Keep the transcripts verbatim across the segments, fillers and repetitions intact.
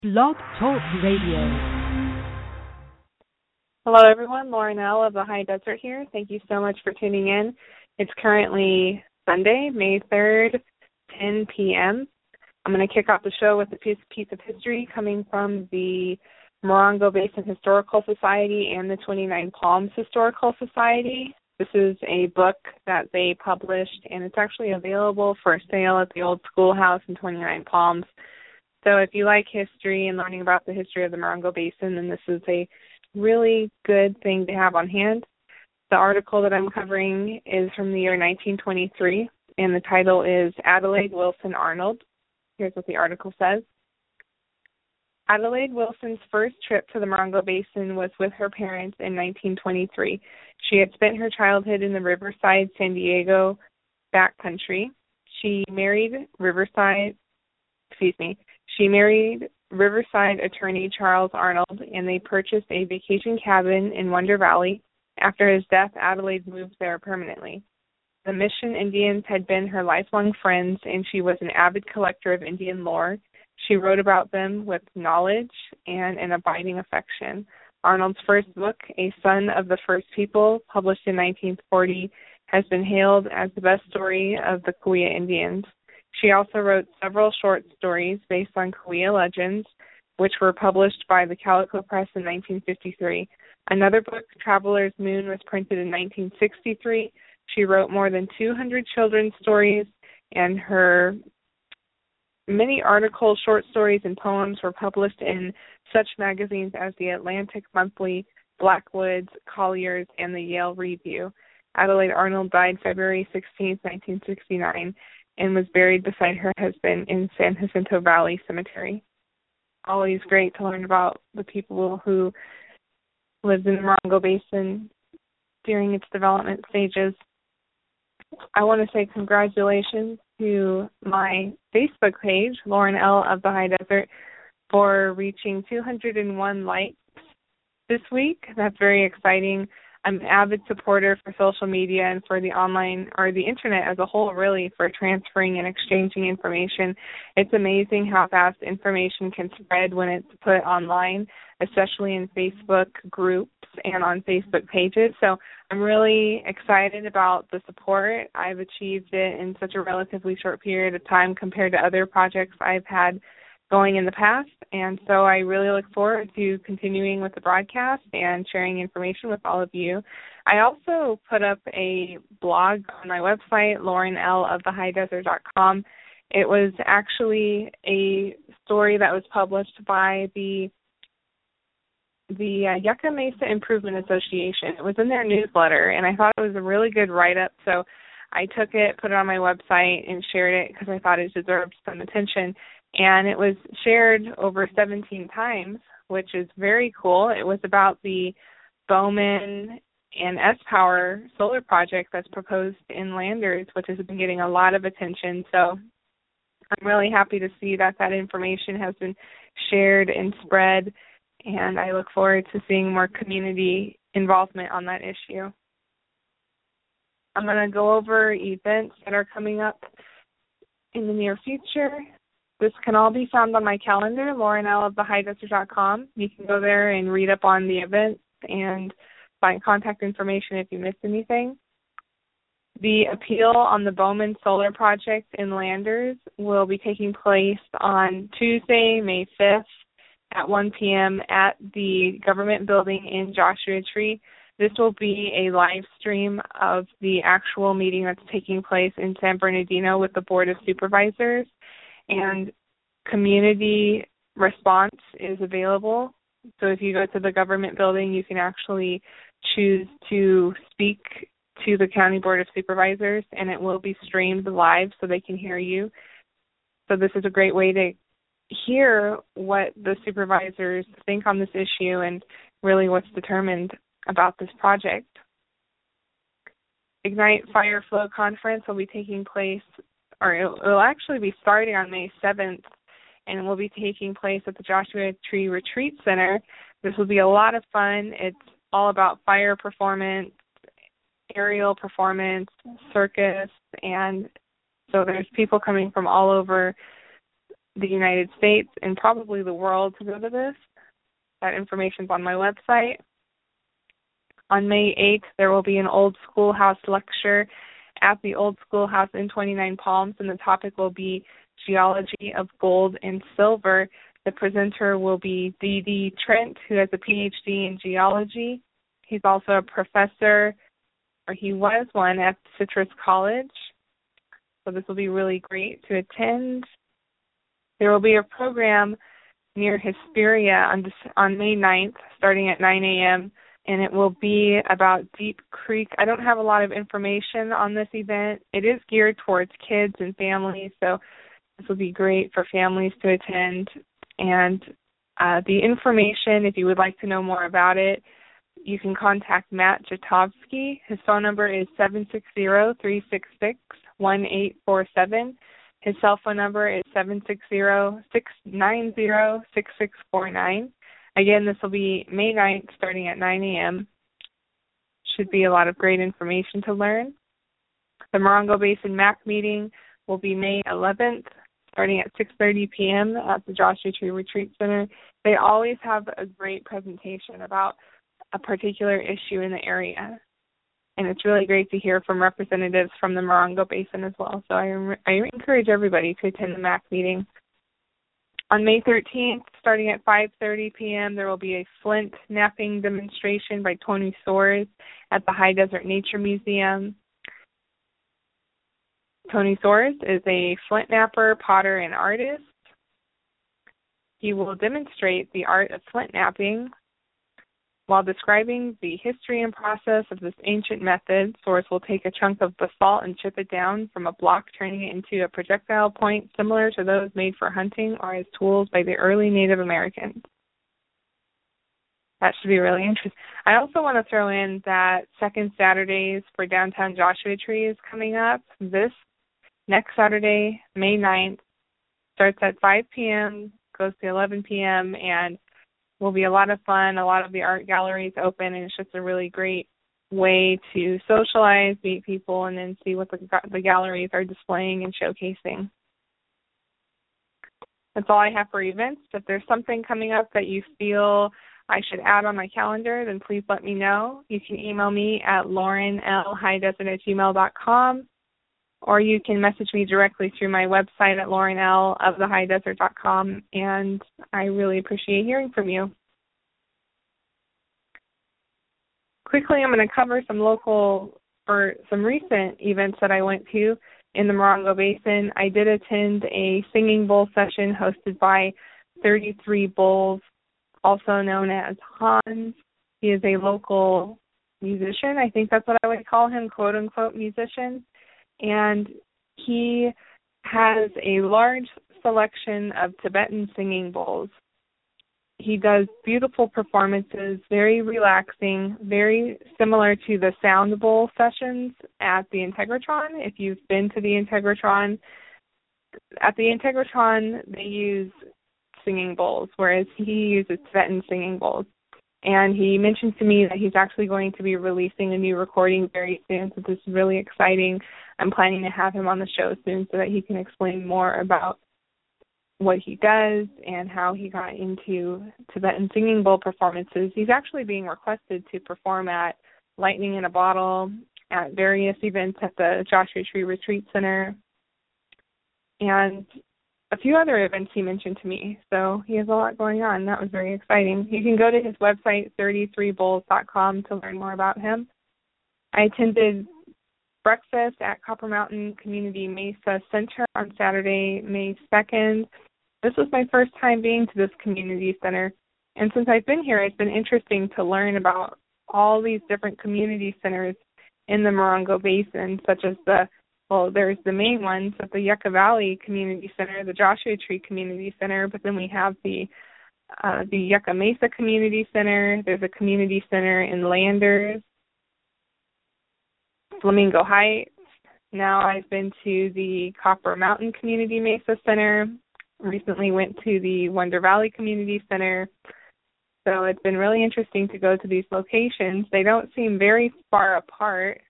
Blog Talk Radio. Hello, everyone. Lauren L. of the High Desert here. Thank you so much for tuning in. It's currently Sunday, May third, ten p.m. I'm going to kick off the show with a piece, piece of history coming from the Morongo Basin Historical Society and the twenty-nine Palms Historical Society. This is a book that they published, and it's actually available for sale at the old schoolhouse in twenty-nine Palms. So if you like history and learning about the history of the Morongo Basin, then this is a really good thing to have on hand. The article that I'm covering is from the year nineteen twenty-three, and the title is Adelaide Wilson Arnold. Here's what the article says. Adelaide Wilson's first trip to the Morongo Basin was with her parents in nineteen twenty-three. She had spent her childhood in the Riverside, San Diego backcountry. She married Riverside, excuse me, She married Riverside attorney Charles Arnold, and they purchased a vacation cabin in Wonder Valley. After his death, Adelaide moved there permanently. The Mission Indians had been her lifelong friends, and she was an avid collector of Indian lore. She wrote about them with knowledge and an abiding affection. Arnold's first book, A Son of the First People, published in nineteen forty, has been hailed as the best story of the Cahuilla Indians. She also wrote several short stories based on Cahuilla legends, which were published by the Calico Press in nineteen fifty-three. Another book, Traveler's Moon, was printed in nineteen sixty-three. She wrote more than two hundred children's stories, and her many articles, short stories, and poems were published in such magazines as the Atlantic Monthly, Blackwoods, Collier's, and the Yale Review. Adelaide Arnold died February sixteenth, nineteen sixty-nine, and was buried beside her husband in San Jacinto Valley Cemetery. Always great to learn about the people who lived in the Morongo Basin during its development stages. I want to say congratulations to my Facebook page, Lauren L. of the High Desert, for reaching two hundred one likes this week. That's very exciting. I'm an avid supporter for social media and for the online, or the internet as a whole, really, for transferring and exchanging information. It's amazing how fast information can spread when it's put online, especially in Facebook groups and on Facebook pages. So I'm really excited about the support. I've achieved it in such a relatively short period of time compared to other projects I've had going in the past, and so I really look forward to continuing with the broadcast and sharing information with all of you. I also put up a blog on my website, lauren l of the high desert dot com. It was actually a story that was published by the the uh, Yucca Mesa Improvement Association. It was in their newsletter, and I thought it was a really good write-up, so I took it, put it on my website, and shared it because I thought it deserved some attention. And it was shared over seventeen times, which is very cool. It was about the Bowman and S-Power solar project that's proposed in Landers, which has been getting a lot of attention. So I'm really happy to see that that information has been shared and spread, and I look forward to seeing more community involvement on that issue. I'm going to go over events that are coming up in the near future. This can all be found on my calendar, lauren l of the high desert dot com. You can go there and read up on the events and find contact information if you missed anything. The appeal on the Bowman Solar Project in Landers will be taking place on Tuesday, May fifth at one p.m. at the government building in Joshua Tree. This will be a live stream of the actual meeting that's taking place in San Bernardino with the Board of Supervisors. And community response is available. So if you go to the government building, you can actually choose to speak to the County Board of Supervisors, and it will be streamed live so they can hear you. So this is a great way to hear what the supervisors think on this issue and really what's determined about this project. Ignite Fire Flow Conference will be taking place, or it will actually be starting on May seventh, and it will be taking place at the Joshua Tree Retreat Center. This will be a lot of fun. It's all about fire performance, aerial performance, circus, and so there's people coming from all over the United States and probably the world to go to this. That information's on my website. On May eighth, there will be an Old Schoolhouse lecture at the Old Schoolhouse in twenty-nine Palms, and the topic will be Geology of Gold and Silver. The presenter will be D D Trent, who has a P H D in geology. He's also a professor, or he was one, at Citrus College. So this will be really great to attend. There will be a program near Hesperia on, on May ninth, starting at nine a.m., and it will be about Deep Creek. I don't have a lot of information on this event. It is geared towards kids and families, so this will be great for families to attend. And uh, the information, if you would like to know more about it, you can contact Matt Jatovsky. His phone number is seven six zero, three six six, one eight four seven. His cell phone number is seven six zero, six nine zero, six six four nine. Again, this will be May ninth, starting at nine a.m. Should be a lot of great information to learn. The Morongo Basin M A C meeting will be May eleventh, starting at six thirty p.m. at the Joshua Tree Retreat Center. They always have a great presentation about a particular issue in the area. And it's really great to hear from representatives from the Morongo Basin as well. So I, I encourage everybody to attend the M A C meeting. On May thirteenth, starting at five thirty p.m., there will be a flint napping demonstration by Tony Soares at the High Desert Nature Museum. Tony Soares is a flint napper, potter, and artist. He will demonstrate the art of flint napping. While describing the history and process of this ancient method, Soares will take a chunk of basalt and chip it down from a block, turning it into a projectile point similar to those made for hunting or as tools by the early Native Americans. That should be really interesting. I also want to throw in that Second Saturdays for Downtown Joshua Tree is coming up. This next Saturday, May ninth, starts at five p.m., goes to eleven p.m., and will be a lot of fun. A lot of the art galleries open, and it's just a really great way to socialize, meet people, and then see what the, the galleries are displaying and showcasing. That's all I have for events. If there's something coming up that you feel I should add on my calendar, then please let me know. You can email me at lauren l highdesert at gmail dot com, or you can message me directly through my website at lauren l of the high desert dot com, and I really appreciate hearing from you. Quickly, I'm going to cover some local or some recent events that I went to in the Morongo Basin. I did attend a singing bowl session hosted by thirty-three Bulls, also known as Hans. He is a local musician. I think that's what I would call him, quote-unquote musician. And he has a large selection of Tibetan singing bowls. He does beautiful performances, very relaxing, very similar to the sound bowl sessions at the Integratron. If you've been to the Integratron, at the Integratron they use singing bowls, whereas he uses Tibetan singing bowls. And he mentioned to me that he's actually going to be releasing a new recording very soon, so this is really exciting. I'm planning to have him on the show soon so that he can explain more about what he does and how he got into Tibetan singing bowl performances. He's actually being requested to perform at Lightning in a Bottle, at various events at the Joshua Tree Retreat Center, and a few other events he mentioned to me. So he has a lot going on. That was very exciting. You can go to his website, thirty-three bulls dot com, to learn more about him. I attended breakfast at Copper Mountain Community Mesa Center on Saturday, May second. This was my first time being to this community center, and since I've been here, it's been interesting to learn about all these different community centers in the Morongo Basin, such as the, well, there's the main ones at the Yucca Valley Community Center, the Joshua Tree Community Center, but then we have the uh, the Yucca Mesa Community Center. There's a community center in Landers, Flamingo Heights. Now I've been to the Copper Mountain Community Mesa Center. Recently went to the Wonder Valley Community Center. So it's been really interesting to go to these locations. They don't seem very far apart,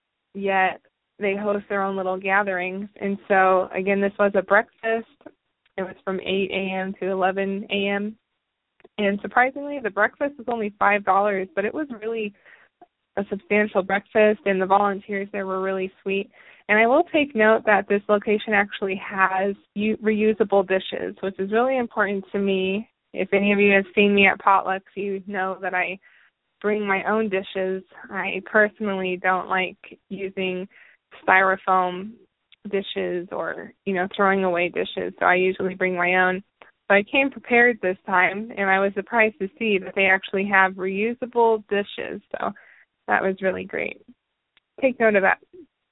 yet they host their own little gatherings. And so, again, this was a breakfast. It was from eight a.m. to eleven a.m. And surprisingly, the breakfast was only five dollars, but it was really a substantial breakfast, and the volunteers there were really sweet. And I will take note that this location actually has u- reusable dishes, which is really important to me. If any of you have seen me at potlucks, you know that I bring my own dishes. I personally don't like using styrofoam dishes or, you know, throwing away dishes, so I usually bring my own. So I came prepared this time, and I was surprised to see that they actually have reusable dishes, so that was really great. Take note of that.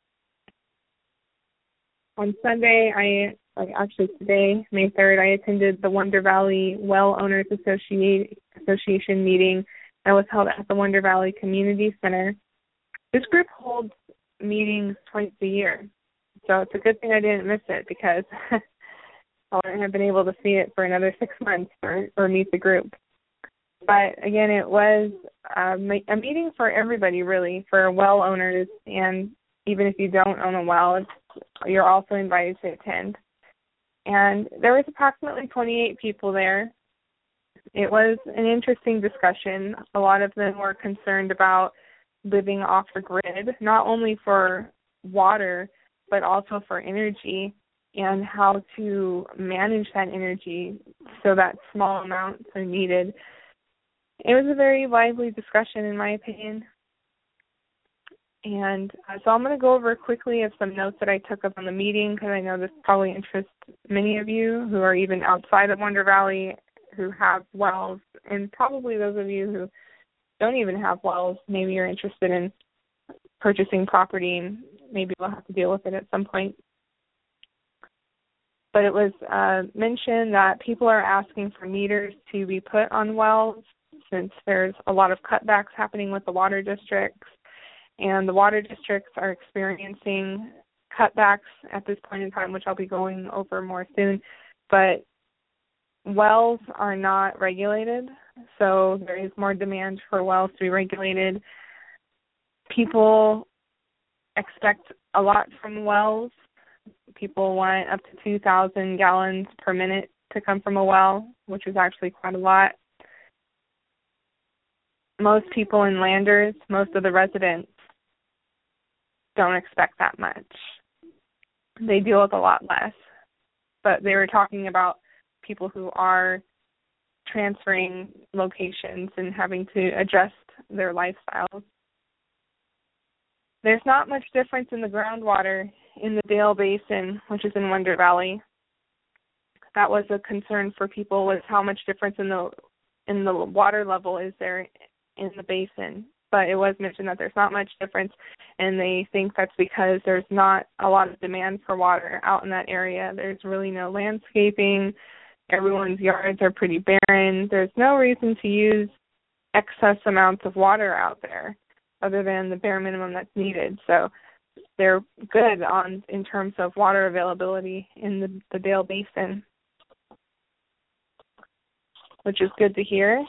On Sunday, I, like actually today, May third, I attended the Wonder Valley Well Owners Associate, Association meeting that was held at the Wonder Valley Community Center. This group holds meetings twice a year, so it's a good thing I didn't miss it because I wouldn't have been able to see it for another six months or, or meet the group. But again, it was um, a meeting for everybody, really, for well owners, and even if you don't own a well, it's, you're also invited to attend. And there was approximately twenty-eight people there. It was an interesting discussion. A lot of them were concerned about living off the grid, not only for water, but also for energy and how to manage that energy so that small amounts are needed. It was a very lively discussion, in my opinion. And uh, so I'm going to go over quickly of some notes that I took up on the meeting because I know this probably interests many of you who are even outside of Wonder Valley who have wells, and probably those of you who don't even have wells. Maybe you're interested in purchasing property and maybe we'll have to deal with it at some point. But it was uh, mentioned that people are asking for meters to be put on wells since there's a lot of cutbacks happening with the water districts. And the water districts are experiencing cutbacks at this point in time, which I'll be going over more soon. But wells are not regulated, so there is more demand for wells to be regulated. People expect a lot from wells. People want up to two thousand gallons per minute to come from a well, which is actually quite a lot. Most people in Landers, most of the residents, don't expect that much. They deal with a lot less. But they were talking about people who are transferring locations and having to adjust their lifestyles. There's not much difference in the groundwater in the Dale Basin, which is in Wonder Valley. That was a concern for people, was how much difference in the in the water level is there in the basin. But it was mentioned that there's not much difference, and they think that's because there's not a lot of demand for water out in that area. There's really no landscaping. Everyone's yards are pretty barren. There's no reason to use excess amounts of water out there other than the bare minimum that's needed. So they're good on in terms of water availability in the, the Dale Basin, which is good to hear.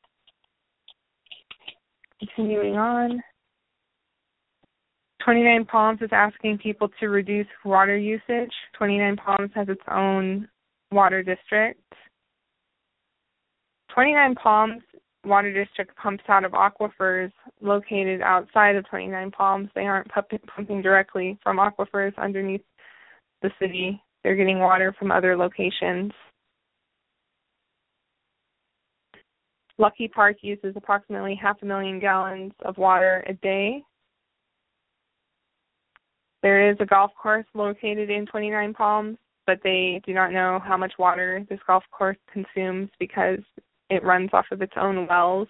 Continuing on, twenty-nine Palms is asking people to reduce water usage. twenty-nine Palms has its own water district. twenty-nine Palms Water District pumps out of aquifers located outside of twenty-nine Palms. They aren't pumping directly from aquifers underneath the city. They're getting water from other locations. Lucky Park uses approximately half a million gallons of water a day. There is a golf course located in twenty-nine Palms, but they do not know how much water this golf course consumes because it runs off of its own wells.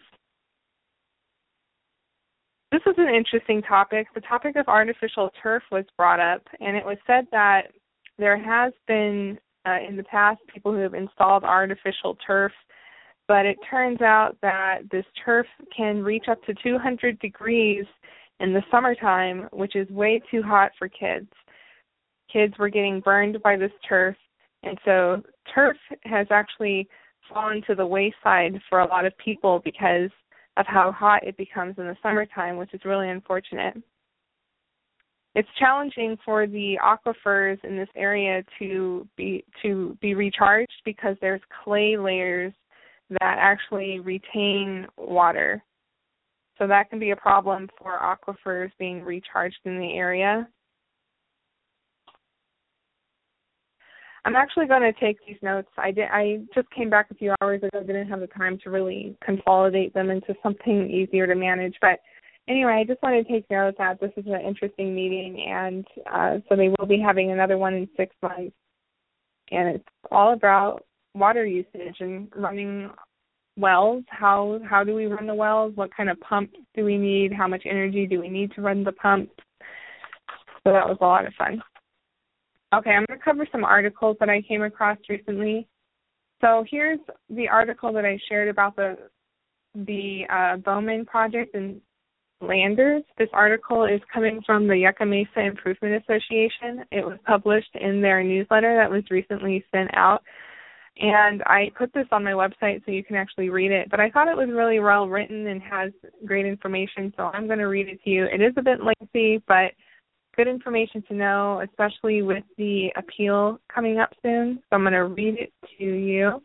This is an interesting topic. The topic of artificial turf was brought up, and it was said that there has been, uh, in the past, people who have installed artificial turf, but it turns out that this turf can reach up to two hundred degrees in the summertime, which is way too hot for kids. Kids were getting burned by this turf, and so turf has actually fallen to the wayside for a lot of people because of how hot it becomes in the summertime, which is really unfortunate. it's challenging for the aquifers in this area to be to be recharged because there's clay layers that actually retain water. So that can be a problem for aquifers being recharged in the area. I'm actually going to take these notes. I did. I just came back a few hours ago. Didn't have the time to really consolidate them into something easier to manage. But anyway, I just wanted to take notes that this is an interesting meeting, and uh, so they will be having another one in six months. And it's all about water usage and running wells. How how do we run the wells? What kind of pumps do we need? How much energy do we need to run the pumps? So that was a lot of fun. Okay, I'm going to cover some articles that I came across recently. So here's the article that I shared about the the uh, Bowman Project in Landers. This article is coming from the Yucca Mesa Improvement Association. It was published in their newsletter that was recently sent out. And I put this on my website so you can actually read it. But I thought it was really well written and has great information, so I'm going to read it to you. It is a bit lengthy, but good information to know, especially with the appeal coming up soon. So I'm going to read it to you.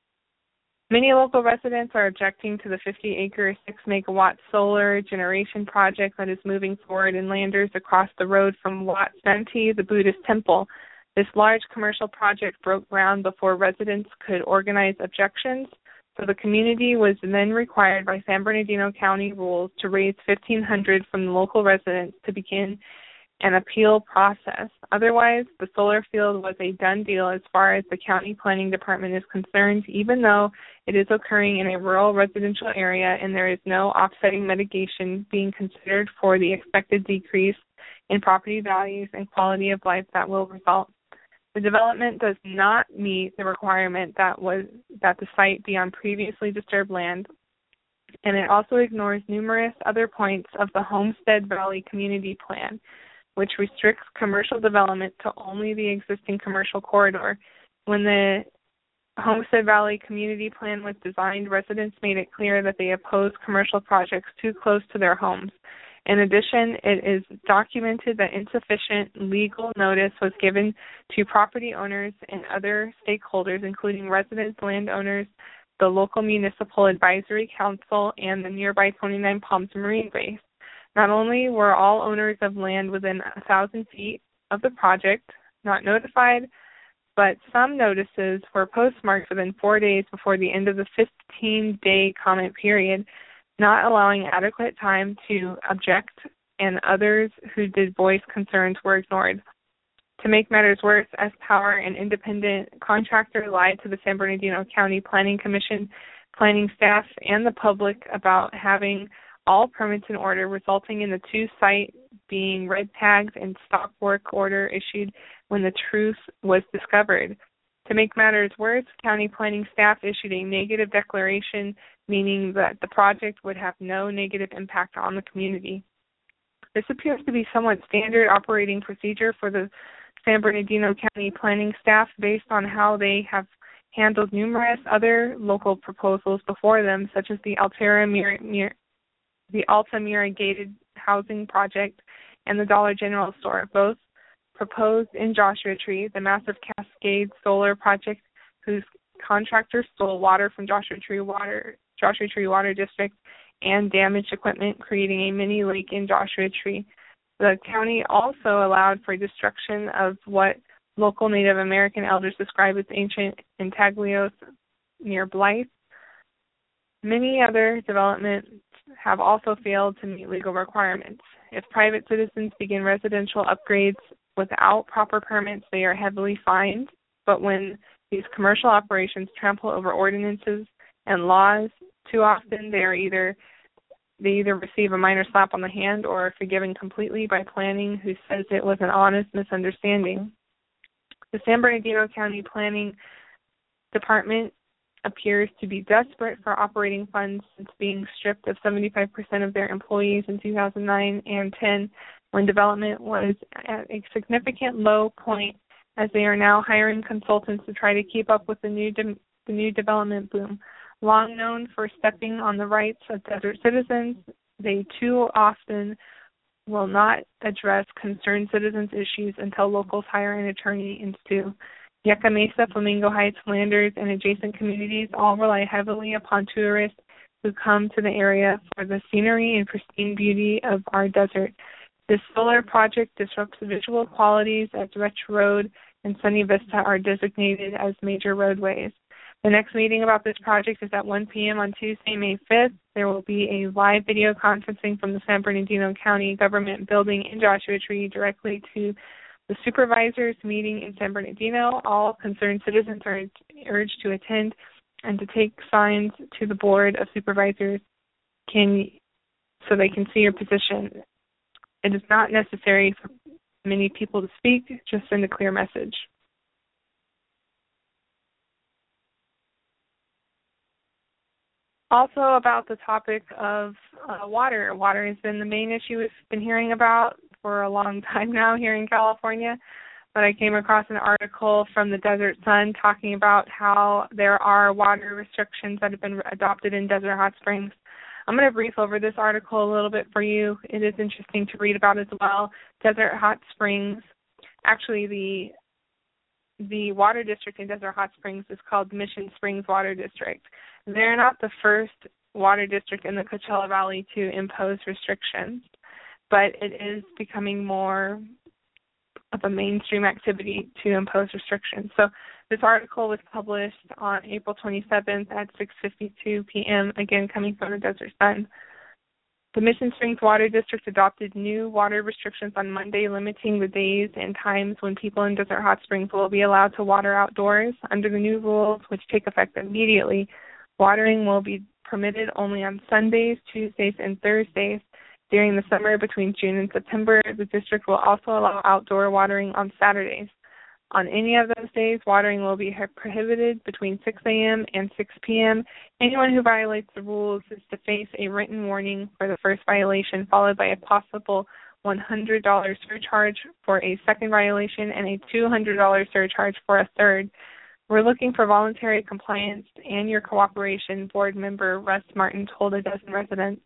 Many local residents are objecting to the fifty acre, six megawatt solar generation project that is moving forward in Landers across the road from Wat Senti, the Buddhist temple. This large commercial project broke ground before residents could organize objections, so the community was then required by San Bernardino County rules to raise fifteen hundred dollars from the local residents to begin an appeal process. Otherwise, the solar field was a done deal as far as the county planning department is concerned, even though it is occurring in a rural residential area and there is no offsetting mitigation being considered for the expected decrease in property values and quality of life that will result. The development does not meet the requirement that was that the site be on previously disturbed land, and it also ignores numerous other points of the Homestead Valley Community Plan, which restricts commercial development to only the existing commercial corridor. When the Homestead Valley Community Plan was designed, residents made it clear that they oppose commercial projects too close to their homes. In addition, it is documented that insufficient legal notice was given to property owners and other stakeholders, including residents, landowners, the local municipal advisory council, and the nearby twenty-nine Palms Marine Base. Not only were all owners of land within one thousand feet of the project not notified, but some notices were postmarked within four days before the end of the fifteen-day comment period, not allowing adequate time to object, and others who did voice concerns were ignored. To make matters worse, S Power, an independent contractor, lied to the San Bernardino County Planning Commission, planning staff, and the public about having all permits in order, resulting in the two sites being red tags and stop work order issued when the truth was discovered. To make matters worse, county planning staff issued a negative declaration, meaning that the project would have no negative impact on the community. This appears to be somewhat standard operating procedure for the San Bernardino County planning staff based on how they have handled numerous other local proposals before them, such as the Altera Mir- Mir- the Altamira Gated Housing Project and the Dollar General Store, both proposed in Joshua Tree, the massive Cascade Solar Project, whose contractor stole water from Joshua Tree Water, Joshua Tree Water District, and damaged equipment, creating a mini lake in Joshua Tree. The county also allowed for destruction of what local Native American elders describe as ancient intaglios near Blythe. Many other developments have also failed to meet legal requirements. If private citizens begin residential upgrades without proper permits, they are heavily fined. But when these commercial operations trample over ordinances and laws, too often they are either they either receive a minor slap on the hand or are forgiven completely by planning, who says it was an honest misunderstanding. The San Bernardino County Planning Department appears to be desperate for operating funds since being stripped of seventy-five percent of their employees in two thousand nine and ten, when development was at a significant low point, as they are now hiring consultants to try to keep up with the new de- the new development boom. Long known for stepping on the rights of desert citizens, they too often will not address concerned citizens' issues until locals hire an attorney and sue. Yucca Mesa, Flamingo Heights, Flanders, and adjacent communities all rely heavily upon tourists who come to the area for the scenery and pristine beauty of our desert. This solar project disrupts the visual qualities as Wretch Road and Sunny Vista are designated as major roadways. The next meeting about this project is at one p.m. on Tuesday, May fifth. There will be a live video conferencing from the San Bernardino County Government Building in Joshua Tree directly to the supervisors meeting in San Bernardino. All concerned citizens are urged to attend and to take signs to the Board of Supervisors can so they can see your position. It is not necessary for many people to speak, just send a clear message. Also about the topic of uh, water. Water has been the main issue we've been hearing about for a long time now here in California, but I came across an article from the Desert Sun talking about how there are water restrictions that have been adopted in Desert Hot Springs. I'm going to brief over this article a little bit for you. It is interesting to read about as well. Desert Hot Springs, actually the the water district in Desert Hot Springs is called Mission Springs Water District. They're not the first water district in the Coachella Valley to impose restrictions, but it is becoming more of a mainstream activity to impose restrictions. So this article was published on April twenty-seventh at six fifty-two p.m., again coming from the Desert Sun. The Mission Springs Water District adopted new water restrictions on Monday, limiting the days and times when people in Desert Hot Springs will be allowed to water outdoors. Under the new rules, which take effect immediately, watering will be permitted only on Sundays, Tuesdays, and Thursdays. During the summer between June and September, the district will also allow outdoor watering on Saturdays. On any of those days, watering will be prohibited between six a.m. and six p.m. Anyone who violates the rules is to face a written warning for the first violation, followed by a possible one hundred dollars surcharge for a second violation and a two hundred dollars surcharge for a third. We're looking for voluntary compliance and your cooperation, board member Russ Martin told a dozen residents.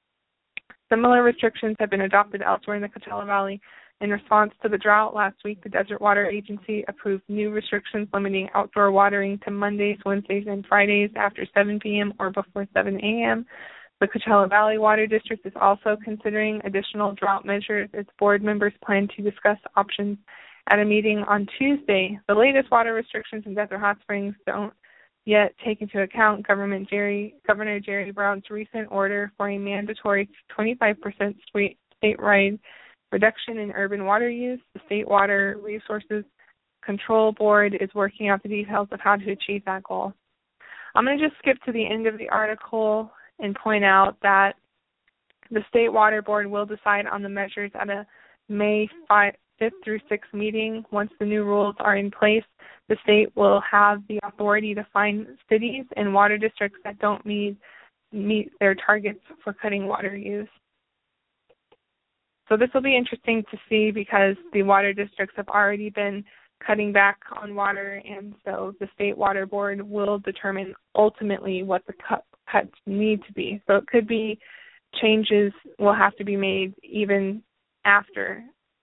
Similar restrictions have been adopted elsewhere in the Coachella Valley. In response to the drought last week, the Desert Water Agency approved new restrictions limiting outdoor watering to Mondays, Wednesdays, and Fridays after seven p.m. or before seven a.m. The Coachella Valley Water District is also considering additional drought measures. Its board members plan to discuss options at a meeting on Tuesday. The latest water restrictions in Desert Hot Springs don't yet take into account Government Jerry, Governor Jerry Brown's recent order for a mandatory twenty-five percent statewide reduction in urban water use. The State Water Resources Control Board is working out the details of how to achieve that goal. I'm going to just skip to the end of the article and point out that the State Water Board will decide on the measures at a May fifth through sixth meeting. Once the new rules are in place, the state will have the authority to fine cities and water districts that don't meet, meet their targets for cutting water use. So this will be interesting to see because the water districts have already been cutting back on water, and so the State Water Board will determine ultimately what the cut, cuts need to be. So it could be changes will have to be made even after,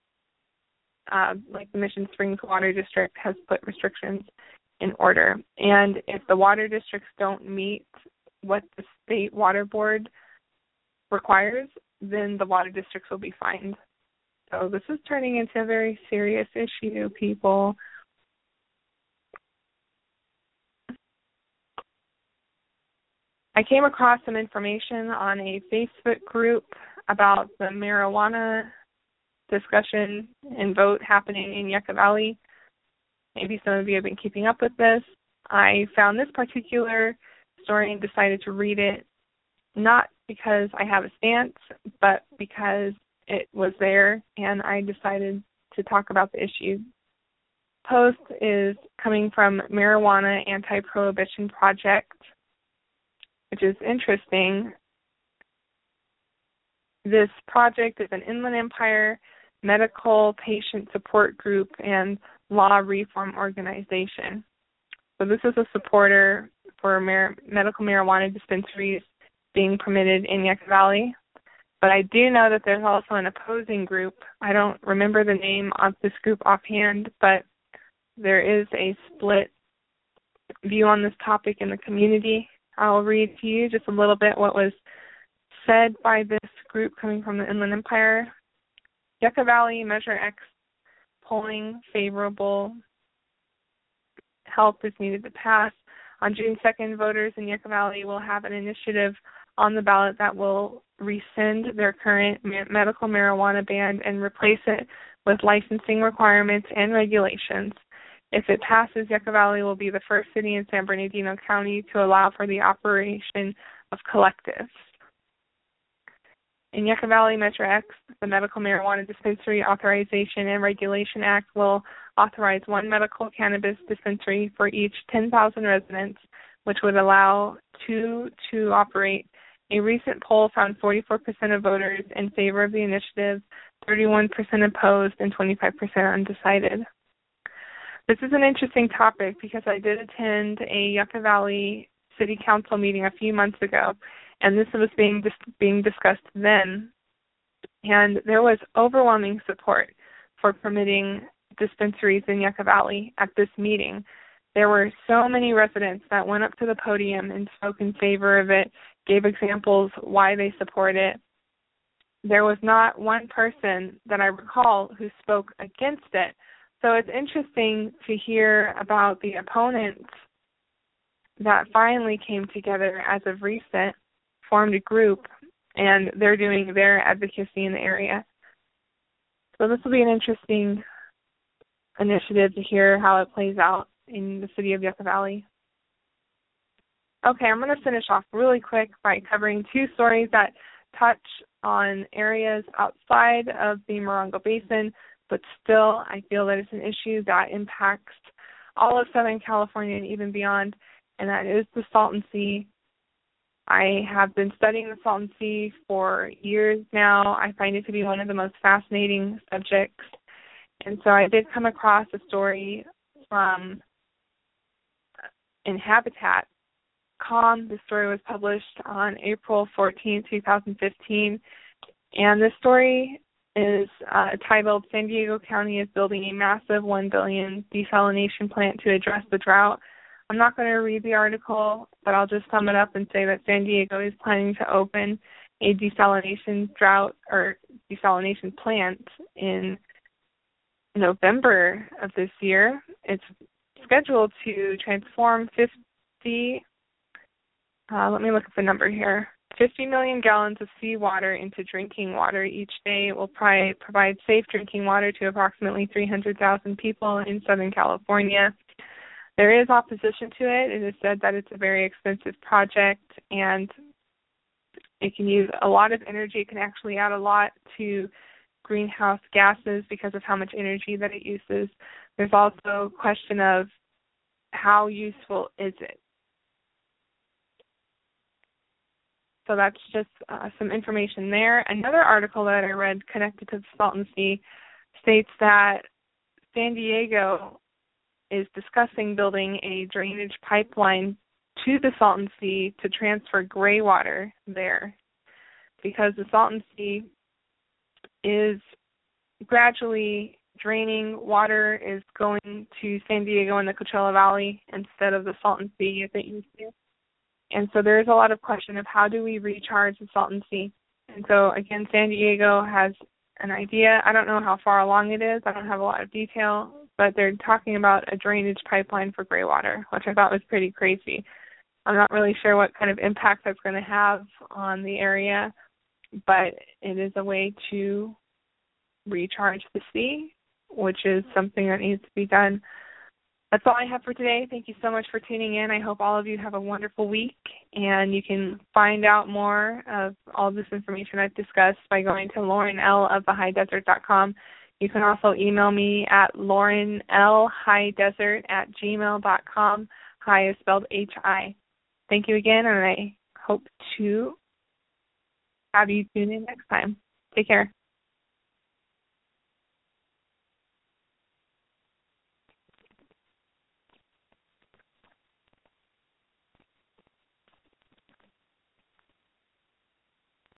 uh, like the Mission Springs Water District has put restrictions in order. And if the water districts don't meet what the State Water Board requires, then the water districts will be fined. So this is turning into a very serious issue, people. I came across some information on a Facebook group about the marijuana discussion and vote happening in Yucca Valley. Maybe some of you have been keeping up with this. I found this particular story and decided to read it, not because I have a stance, but because it was there and I decided to talk about the issue. Post is coming from Marijuana Anti-Prohibition Project, which is interesting. This project is an Inland Empire medical patient support group and law reform organization. So this is a supporter for mar- medical marijuana dispensaries being permitted in Yucca Valley. But I do know that there's also an opposing group. I don't remember the name of this group offhand, but there is a split view on this topic in the community. I'll read to you just a little bit what was said by this group coming from the Inland Empire. Yucca Valley Measure X polling favorable. Help is needed to pass. On June second, voters in Yucca Valley will have an initiative on the ballot that will rescind their current medical marijuana ban and replace it with licensing requirements and regulations. If it passes, Yucca Valley will be the first city in San Bernardino County to allow for the operation of collectives. In Yucca Valley Measure X, the Medical Marijuana Dispensary Authorization and Regulation Act will authorize one medical cannabis dispensary for each ten thousand residents, which would allow two to operate. A recent poll found forty-four percent of voters in favor of the initiative, thirty-one percent opposed, and twenty-five percent undecided. This is an interesting topic because I did attend a Yucca Valley City Council meeting a few months ago, and this was being dis- being discussed then. And there was overwhelming support for permitting dispensaries in Yucca Valley at this meeting. There were so many residents that went up to the podium and spoke in favor of it, gave examples why they support it. There was not one person that I recall who spoke against it. So it's interesting to hear about the opponents that finally came together as of recent, formed a group, and they're doing their advocacy in the area. So this will be an interesting initiative to hear how it plays out in the city of Yucca Valley. Okay, I'm going to finish off really quick by covering two stories that touch on areas outside of the Morongo Basin, but still I feel that it's an issue that impacts all of Southern California and even beyond, and that is the Salton Sea. I have been studying the Salton Sea for years now. I find it to be one of the most fascinating subjects. And so I did come across a story from in Habitat dot com. The story was published on April fourteenth, twenty fifteen. And this story is uh, titled, San Diego County is building a massive one billion dollars desalination plant to address the drought. I'm not going to read the article, but I'll just sum it up and say that San Diego is planning to open a desalination drought or desalination plant in November of this year. It's scheduled to transform fifty, uh, let me look at the number here, fifty million gallons of seawater into drinking water each day. It will pri- provide safe drinking water to approximately three hundred thousand people in Southern California. There is opposition to it. It is said that it's a very expensive project and it can use a lot of energy. It can actually add a lot to greenhouse gases because of how much energy that it uses. There's also a question of how useful is it? So that's just uh, some information there. Another article that I read connected to the Salton Sea states that San Diego is discussing building a drainage pipeline to the Salton Sea to transfer gray water there, because the Salton Sea is gradually draining. Water is going to San Diego and the Coachella Valley instead of the Salton Sea as it used to. And so there is a lot of question of how do we recharge the Salton Sea. And so, again, San Diego has an idea. I don't know how far along it is. I don't have a lot of detail, but they're talking about a drainage pipeline for gray water, which I thought was pretty crazy. I'm not really sure what kind of impact that's going to have on the area, but it is a way to recharge the sea, which is something that needs to be done. That's all I have for today. Thank you so much for tuning in. I hope all of you have a wonderful week, and you can find out more of all this information I've discussed by going to Lauren L of the high desert dot com. You can also email me at lauren l high desert at gmail dot com. High is spelled H I. Thank you again, and I hope to have you tune in next time. Take care.